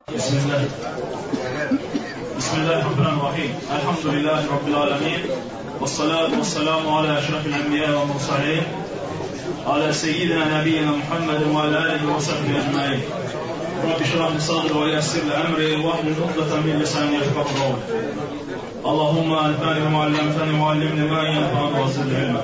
Bismillahirrahmanirrahim. Elhamdülillahi Rabbil alemin. Vessalatu vesselamu ala eşrefil enbiya ve mursalin. Ala seyyidina nebiyyina Muhammedin ve ala alihi ve sahbihi ecmaîn. Rabbi şrah li sadri ve yessir li emri ve ahlul ukdeten min lisani yefqahu qawli. Allahumme alfani ve allamtani ve allimni ma yenfa'uni ve zidni ilma.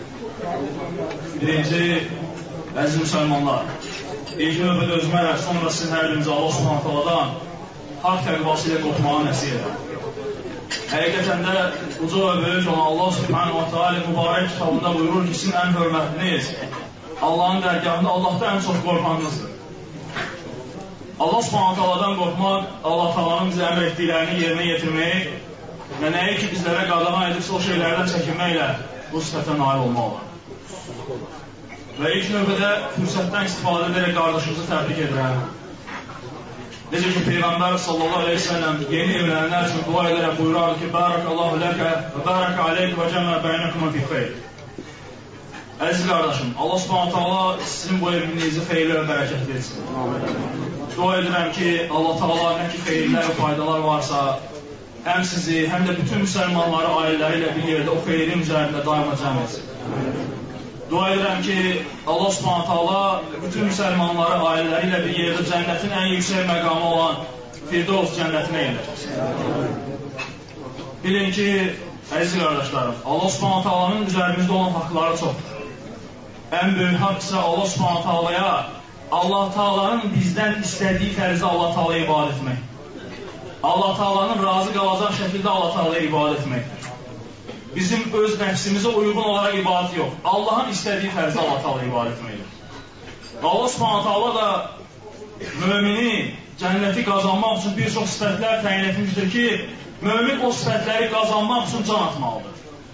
Birinci, əziz müsəlmanlar, ilk növbədə özümə, sonra sizin hər birinizə Allah Subhanahu Taala'dan haqq təqvası ilə qorxmağı nəsihət edir. Həqiqətən də uca və böyük olan Allah Subhanahu Taala mübarək kitabında buyurur ki, sizin ən hörmətliniz Allahın dərgahında Allahdan ən çox qorxanınızdır. Allah Subhanahu Taala'dan qorxmaq, Allah Taala'nın bizə əmr etdiklərini yerinə yetirmək və nəyi ki bizlərə qadağan edirsə o şeylərdən çəkinməklə bu sifətə nail olmaq olar. Və ilk növbədə fürsətdən istifadə edərək qardaşımızı təbrik edirəm. Necə ki, Peyğəmbər sallallahu aleyhi ve sellem yeni evlənənlər üçün dua edərək buyurardı ki, Barakallahu ləkə və bərəkə aleyk və cəmə bəynəkumə fi xeyr. Əziz qardaşım, Allah Subhanahu Taala sizin bu evliliğinizi xeyirlə və bərəkətli etsin. Dua edirəm ki, Allah Taala nə ki xeyirlər və faydalar varsa, həm sizi, həm də bütün müsəlmanları ailələri ilə bir yerdə o xeyrin üzərində daima cəm etsin. Dua edirəm ki, Allah Subhanahu Taala bütün müsəlmanları ailələri ilə bir yerdə cənnətin ən yüksək məqamı olan Firdevs cənnətinə yerləşsin. Bilin ki, əziz qardaşlarım, Allah Subhanahu Taala'nın üzərimizdə olan haqları çoxdur. Ən böyük haqq isə Allah Subhanahu Taala'ya, Allah Taala'nın bizdən istədiyi tərzdə Allah Taala'ya ibadət etmək. Allah Taala'nın razı qalacaq şəkildə Allah Taala'ya ibadət etməkdir. Bizim öz nəfsimizə uyğun olaraq ibadət yox. Allahın istədiyi tərzdə Allah Taala'ya ibadət etməkdir. Allah Subhanahu Taala da mömini cənnəti qazanmaq üçün bir çox sifətlər təyin etmişdir ki, mömin o sifətləri qazanmaq üçün can atmalıdır.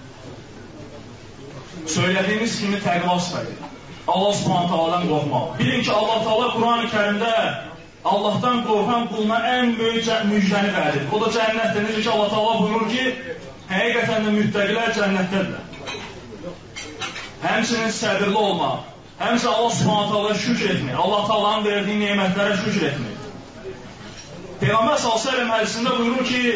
Söylədiyimiz kimi təqva sifəti. Allah Subhanahu Taala'dan qorxmaq. Bilin ki, Allah Taala Quran-ı Kərimdə Allahdan qorxan quluna ən böyük müjdəni verdir. O da cənnətdir. Necə ki, Allah Taala buyurur ki, həqiqətən də müttəqilər cənnətdədirlər. Həmçinin səbirli olmaq, həmçinin Allah Subhanahu Taala'ya şükür etmək, Allah Taala'nın verdiyi nemətlərə şükür etmək. Peyğəmbər sallallahu əleyhi və səlləm hədisində buyurur ki,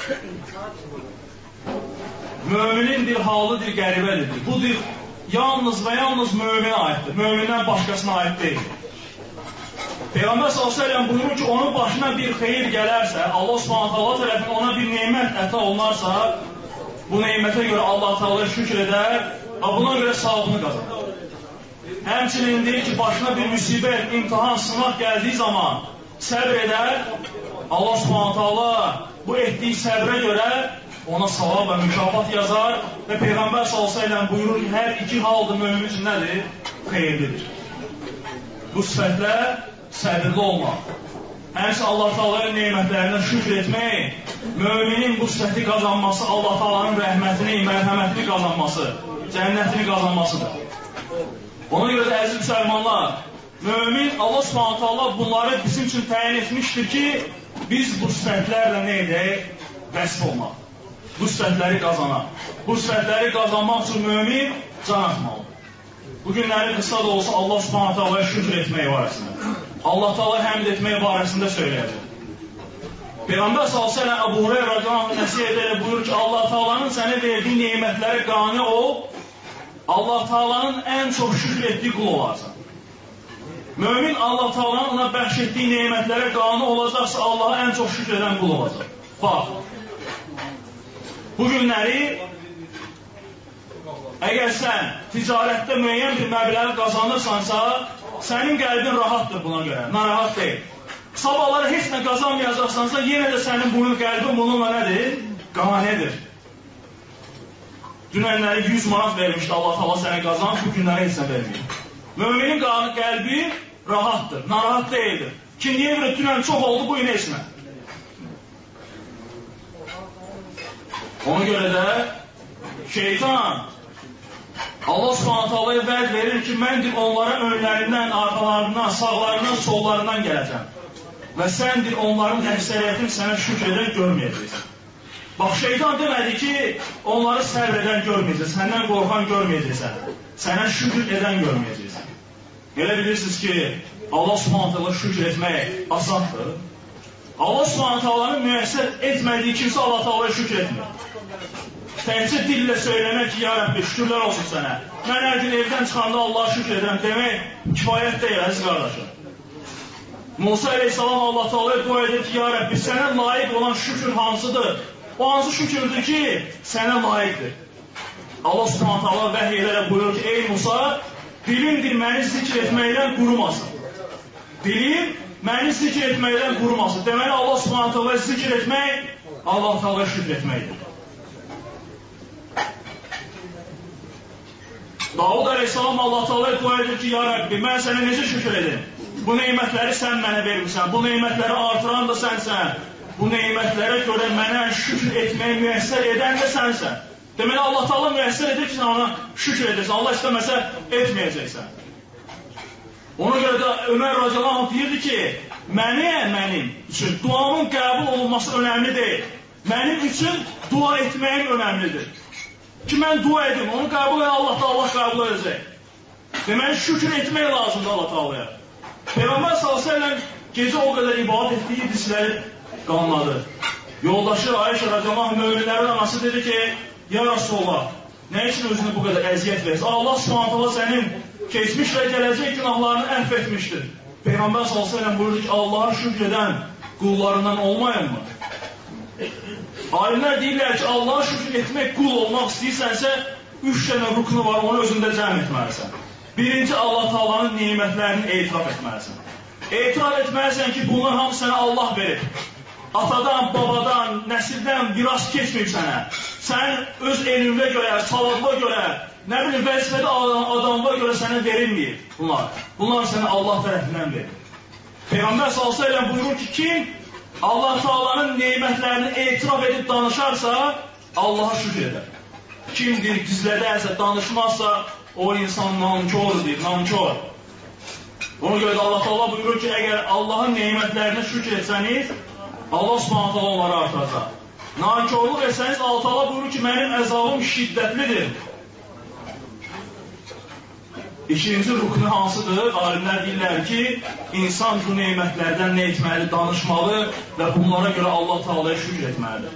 müminin bir halıdır, qəribədir. Bu dir yalnız və yalnız möminə aiddir. Mömindən başqasına aid deyil. Peyğəmbər sallallahu əleyhi və səlləm buyurur ki, onun başına bir xeyir gələrsə, Allah Subhanahu Taala tərəfindən ona bir nemət əta olunarsa, bu nemətə görə Allah Taala'ya şükür edər və buna görə savabını qazanır. Həmçinin deyir ki, başına bir müsibət, imtahan, sınaq gəldiyi zaman səbr edər, Allah Subhanahu Taala bu etdiyi səbrə görə ona savab və mükafat yazar və Peyğəmbər sallallahu əleyhi və səlləm buyurur ki, hər iki halda mömin üçün nədir? Xeyirlidir. Bu sifətlər səbirli olmaq, həmçinin Allah Taala'nın nemətlərinə şükür etmək, müminin bu sifəti qazanması, Allah Taala'nın rəhmətini, mərhəmətini qazanması, cənnətini qazanmasıdır. Ona görə də əziz müsəlmanlar, mümin Allah Subhanahu Taala bunları bizim üçün təyin etmişdir ki, biz bu sifətlərlə nə edək? Vəsf olmaq. Bu sifətləri qazanaq. Bu sifətləri qazanmaq üçün mümin can atmalıdır. Bu günləri qısa da olsa Allah Subhanahu Taala'ya şükür etmək barəsində, Allah Taala həmd etmək barəsində söyləyəcək. Peyğəmbər sallallahu əleyhi və səlləm Əbu Hüreyrə radiyallahu anh nəsihət edərək buyurur ki, Allah Taala'nın sənə verdiyi nemətlərə qane ol, Allah Taala'nın ən çox şükür etdiyi qul olarsan. Mömin Allah Taala'nın ona bəxş etdiyi nemətlərə qane olacaqsa, Allaha ən çox şükür edən qul olacaq. Bax, bu günləri əgər sən ticarətdə müəyyən bir məbləği qazanırsansa, sənin qəlbin rahatdır buna görə, narahat deyil. Sabahları heç nə qazanmayacaqsansa, yenə də sənin qəlbin bununla nədir? Qanedir. Dünənləri 100 manat vermişdi Allah Taala sənə qazanmış, bu günləri heç nə verməyir. Müminin qəlbi rahatdır, narahat deyildir. Ki, niyə görə dünən çox oldu, bu gün heç nə? Ona görə də şeytan Allah Subhanahu Taala'ya vəd verir ki, məndir onlara önlərindən, arxalarından, sağlarından, sollarından gələcəm. Və səndir onların əksəriyyətini sənə şükür edən görməyəcəksən. Bax, şeytan demədi ki, onları səbr edən görməyəcəksən, səndən qorxan görməyəcəksən, sənə şükür edən görməyəcəksən. Elə bilirsiniz ki, Allah Subhanahu Taala şükür etmək asandır. Allah Subhanahu taalanın müəssər etmədiyi kimsə Allah taalaya şükür etmir. Təkcə dillə söyləmək ki, ya Rəbbi, şükürlər olsun sənə. Mən hər gün evdən çıxanda Allaha şükür edirəm demək kifayət deyil, əziz qardaşım. Musa əleyhissalam Allah taalaya dua edir ki, ya Rəbbi, sənə layiq olan şükür hansıdır? O hansı şükürdür ki, sənə layiqdir? Allah Subhanahu taala vəhiy edərək buyurur ki, ey Musa, dilindir məni zikr etməkdən qurumasın. Dilin məni zikr etməkdən qurumasın. Deməli, Allah Subhanahu taala zikr etmək, Allah taalaya şükür etməkdir. Davud əleyhissalam Allah taalaya dua edir ki, ya Rəbbi, mən sənə necə şükür edim? Bu neymətləri sən mənə vermirsən, bu neymətləri artıran da sənsən, bu neymətlərə görə mənə şükür etməyi müəssər edən də sənsən. Deməli, Allah Taala müəssər edir ki, sən ona şükür edirsən, Allah istəməsə etməyəcəksən. Ona görə də Ömər radiyallahu anh deyirdi ki, mənim üçün duamın qəbul olunması önəmli deyil. Mənim üçün dua etməyim önəmlidir. Ki, mən dua edim, onu qəbul edən Allah da Allah qəbul edəcək. Deməli, şükür etmək lazımdır Allah Taalaya. Peyğəmbər s.ə.v gecə o qədər ibadət etdiyi dizləri qanladı. Yoldaşı Ayşə radiyallahu anh möminlərin anası dedi ki, ya Rasulullah, nə üçün özünə bu qədər əziyyət verirsən? Allah Subhanahu sənin keçmiş və gələcək günahlarını əhv etmişdir. Peyğəmbər s.ə.v buyurdu ki, Allaha şükür edən qullarından olmayın mı? Alimlər deyirlər ki, Allaha şükür etmək qul olmaq istəyirsənsə, 3 dənə ruknu var, onu özündə cəm etməlisən. Birinci, Allah Taala'nın nimətlərini etiraf etməlisən. Etiraf etməlisən ki, bunlar hamı sənə Allah verir. Atadan, babadan, nəsildən miras keçməyib sənə. Sən öz elmə görə, savadına görə, nə bilim, vəzifədə adamına görə sənə verilməyib bunlar. Bunlar sənə Allah tərəfindən verir. Peyğəmbər s.ə.v buyurur ki, kim Allah Taala'nın nemətlərini etiraf edib danışarsa, Allaha şükür edər. Kimdir, gizlədərsə, danışmazsa, o insan nankordur, nankor. Ona görə də Allah Taala buyurur ki, əgər Allahın nemətlərinə şükür etsəniz, Allah Subhanahu onları artıracaq. Nankorluq etsəniz, Allah Taala buyurur ki, mənim əzabım şiddətlidir. İkinci ruknu hansıdır? Alimlər deyirlər ki, insan bu nemətlərdən nə etməli, danışmalı və bunlara görə Allah Taala'ya şükür etməlidir.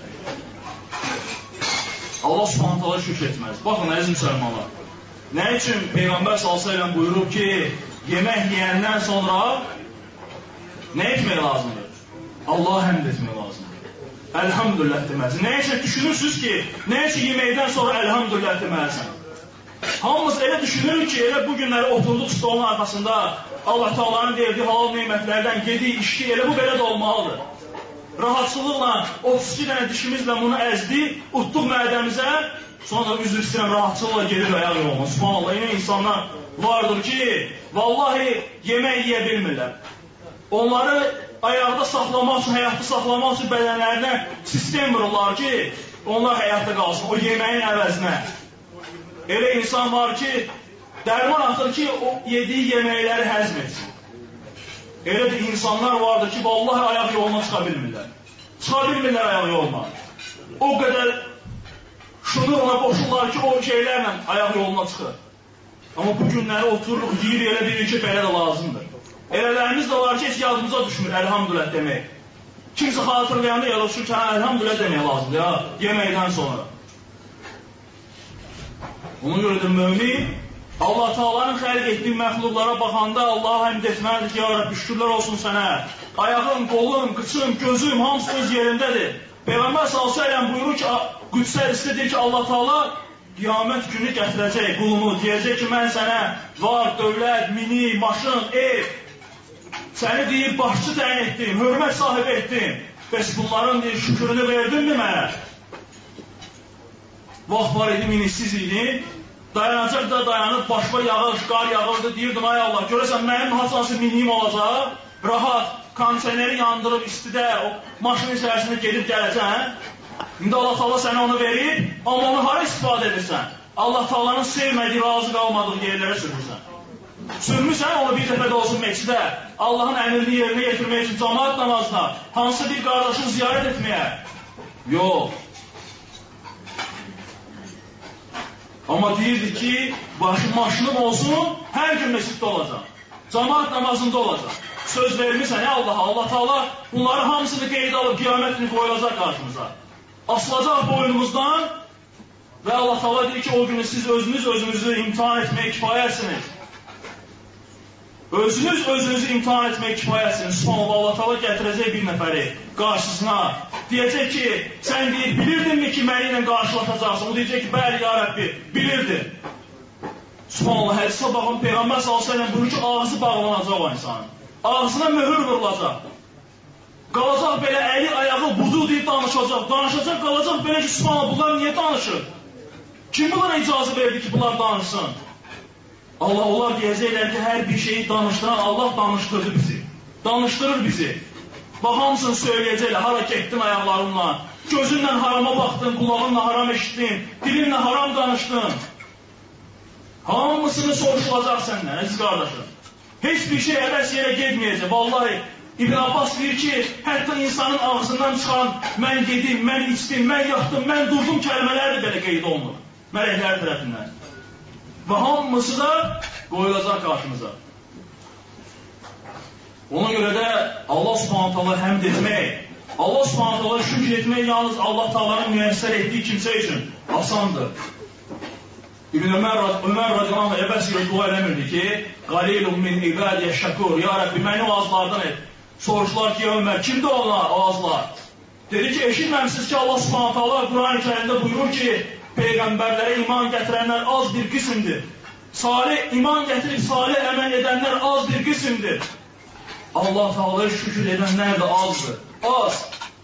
Allah Subhanahu taala şükür etməlidir. Baxın, əziz müsəlmanlar, nə üçün Peyğəmbər s.ə.v buyurub ki, yemək yeyəndən sonra nə etmək lazımdır? Allah həmd etmək lazımdır. Əlhamdülillah deməlisən. Nə üçün düşünürsünüz ki, nə üçün yeməkdən sonra əlhamdülillah deməlisən? Hamımız elə düşünürük ki, elə bu günləri oturduq stolun arxasında Allah Taala'nın verdiyi halal nemətlərdən yediyi, içdi, elə bu belə də olmalıdır. Rahatçılıqla, 32 dənə dişimizlə bunu əzdi, utduq mədəmizə, sonra üzr istəyirəm, rahatçılıqla gedir ayaq yoluna. Subhanallah, yine insanlar vardır ki, vallahi yemək yeyə bilmirlər. Onları ayaqda saxlamaq üçün, həyatda saxlamaq üçün bədənlərinə sistem vururlar ki, onlar həyatda qalsın, o yeməyin əvəzinə. Elə insan var ki, dərman atır ki, o yediyi yeməkləri həzm etsin. Elə bir insanlar vardır ki, vallahi ayaq yoluna çıxa bilmirlər. Çıxa bilmirlər ayaq yoluna. O qədər şunurla qoşurlar ki, o şeylərlə ayaq yoluna çıxır. Amma bu günləri otururuq, deyir, elə bilir ki, belə də lazımdır. Elələrimiz də var ki, heç yadımıza düşmür, əlhamdülillah demək. Kimsə xatırlayanda ya da şu ki, əlhamdülillah demək lazımdır, ya, yeməkdən sonra. Ona görədir, mümin, Allah Taala'nın xəlq etdiyi məxluqlara baxanda Allah'a həmd etməlidir ki, ya Rabbi, şükürlər olsun sənə. Ayağım, qolum, qıçım, gözüm, hamısı öz yerindədir. Peyğəmbər s.ə.v buyurur ki, Qüdsə istədir ki, Allah Taala qiyamət günü gətirəcək qulunu, deyəcək ki, mən sənə var, dövlət, mini, maşın, ev, səni deyir, başçı təyin etdim, hörmət sahibi etdim. Bəs bunların deyir, şükürünü verdinmi mənə? Vaxt var idi, minisiz idi. Dayanacaq da dayanıb, başıma yağış, qar yağırdı, deyirdim, ay Allah, görəsən mənim haçansı miniyim olacaq, rahat, kondisioneri yandırıb, istidə, o maşının içərisində gedib gələcək. İndi Allah Taala sənə onu verib, amma onu hara istifadə edirsən? Allah Taala'nın sevmədiyi, razı qalmadığı yerlərə sürmürsən. Sürmürsən, onu bir dəfə də olsun meçidə, Allahın əmrini yerinə yetirmək üçün cəmaət namazına, hansı bir qardaşını ziyarət etməyə? Yox. Amma deyirdi ki, maşınım olsun, hər gün meçiddə olacaq. Cemaat namazında olacaq. Söz vermirsən, Allaha, Allah Taala bunları hamısını qeydə alıb qiyamət günü qoyulacaq qarşımıza. Asılacaq boynumuzdan və Allah Taala deyir ki, o günü siz özünüzü imtihan etməyə kifayətsiniz. Özünüzü imtihan etməyə kifayətsiniz. Subhanallah, Allah Taala gətirəcək bir nəfəri qarşısına. Deyəcək ki, sən deyir, bilirdinmi ki, məni ilə qarşılaşacaqsın? O deyəcək ki, bəli, ya Rəbbi, bilirdim. Subhanallah, hədisə baxın, Peyğəmbər s.ə.v buyurur ki, ağzı bağlanacaq o insanın. Ağzına möhür vurulacaq. Qalacaq belə əli, ayağı, budu deyib danışacaq. Danışacaq, qalacaq belə ki, subhanallah, bunlar niyə danışır? Kim bunlara icazə verdi ki, bunlar danışsın? Allah, onlar deyəcəklər ki, hər bir şeyi danışdıran Allah danışdırdı bizi. Danışdırır bizi. Bax, hamısını söyləyəcəklər, hara getdin ayaqlarınla, gözünlə harama baxdın, qulağınla haram eşitdin, dilinlə haram danışdın. Hamısını soruşulacaq səndən, əziz qardaşım. Heç bir şey əbəs yerə getməyəcək. Vallahi, İbn Abbas deyir ki, hətta insanın ağzından çıxan, mən yedim, mən içdim, mən yatdım, mən durdum kəlmələr də belə qeyd olunur. Mələklər tərəfindən. Və hamısı da qoyulacaq qarşımıza. Ona görə də Allah Subhanahu taala həmd etmək, Allah Subhanahu taala şükür etmək yalnız Allah Taala'nın müyəssər etdiyi kimsə üçün asandır. İbn Ömər radiyallahu anh əbəs yerə dua eləmirdi ki, qalilun min ibadiyə şəkur, ya Rəbbi, məni o azlardan et. Soruşlar ki, ya Ömər, kimdir onlar, o azlar? Dedi ki, eşitməmişsiniz ki, Allah Subhanahu taala Quran-ı Kərimdə buyurur ki, Peyğəmbərlərə iman gətirənlər az bir qismdir. İman gətirib salih əməl edənlər az bir qismdir. Allah Taala'ya şükür edənlər də azdır. Az.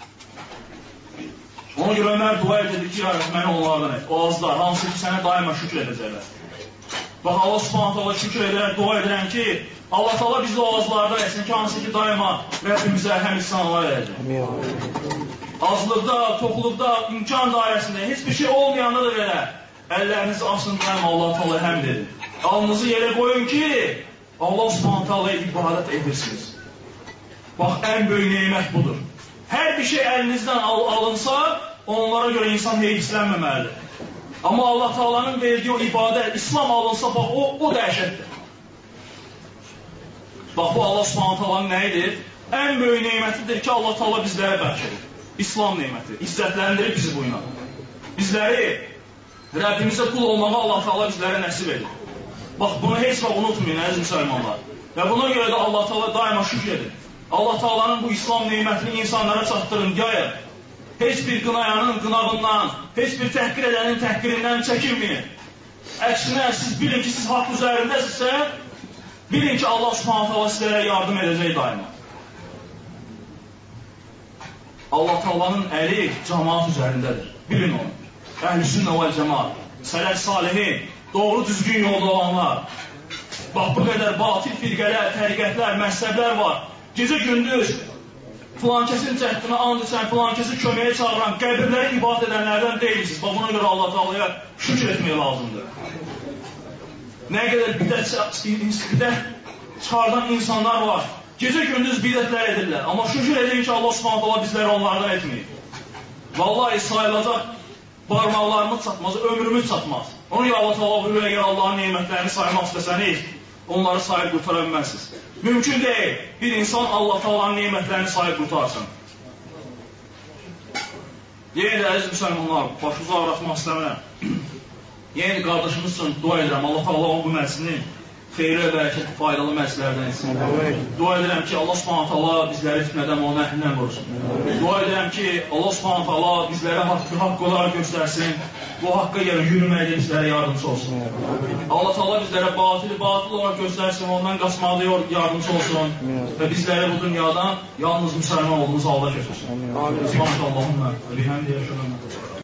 Ona görə Ömər dua edir ki, məni onlardan et. O azlar, hansı ki, sənə daima şükür edəcəklər. Bax, Allah Subhanahu taala şükür edərək, dua edirəm ki, Allah Taala bizi o azlardan etsin ki, hansı ki, daima Rəbbimizə həm ihsanlar edəcək. Azlıqda, toxluqda, imkan dairəsində, heç bir şey olmayanda da belə əllərinizi açın, Allah Taala həmd edin. Alnınızı yerə qoyun ki, Allah Subhanahu taala'ya ibadət edirsiniz. Bax, ən böyük nemət budur. Hər bir şey əlinizdən alınsa, onlara görə insan heyfislənməməlidir. Amma Allah Taala'nın verdiyi o ibadət, İslam alınsa, bax, o dəhşətdir. Bax, bu Allah Subhanahu taala'nın nəyidir? Ən böyük nemətidir ki, Allah Taala bizlərə bəxş edir. İslam neməti. İzzətləndirir bizi bu ilə. Bizləri Rəbbimizə qul olmağı Allah Taala bizlərə nəsib edir. Bax, bunu heç vaxt unutmayın, əziz müsəlmanlar. Və buna görə də Allah Taala daima şükür edir. Allah Taala'nın bu İslam nemətini insanlara çatdırın, yayın. Heç bir qınayanın qınağından, heç bir təhqir edənin təhqirindən çəkinməyin. Əksinə, siz bilin ki, siz haqq üzərindəsinizsə, bilin ki, Allah Subhanahu taala sizlərə yardım edəcək daima. Allah Taala'nın əli cəmaat üzərindədir. Bilin onu. Əhl-i-Sünnə vəl-Cəmaat, sələf salihin, doğru düzgün yolda olanlar. Bax, bu qədər batil firqələr, təriqətlər, məzhəblər var. Gecə-gündüz filankəsin cəhdinə and içən, filankəsi köməyə çağıran, qəbirləri ibadət edənlərdən deyirsiniz. Bax, buna görə Allah Taala'ya şükür etmək lazımdır. Nə qədər bidət çıxardan insanlar var. Gecə-gündüz bidətlər edirlər. Amma şükür edin ki, Allah Subhanahu taala bizləri onlardan etməyir. Vallahi sayılacaq barmaqlarımız çatmaz, ömrümüz çatmaz. Onun görə Allah Taala buyurur, əgər Allahın nemətlərini saymaq istəsəniz, onları sayıb qurtara bilməzsiniz. Mümkün deyil, bir insan Allah Taala'nın nemətlərini sayıb qurtarsın. Yenə də əziz müsəlmanlar, başınızı ağrıtmaq istəmirəm. Yenə qardaşımız üçün dua edirəm. Allah Taala o bu məclisini xeyirli və bərəkətli, faydalı məclislərdən etsin. Dua edirəm ki, Allah Subhanahu taala bizləri fitnədən, o nəhrindən qorusun. Dua edirəm ki, Allah Subhanahu taala bizlərə haqq olaraq göstərsin, bu haqqa görə yürüməkdə bizlərə yardımcı olsun. Allah Taala bizlərə batıl olaraq göstərsin, ondan qaçmaqda yardımcı olsun və bizləri bu dünyadan yalnız müsəlman olduğumuz halda götürsün. Subhanallahumma və bihamdihi.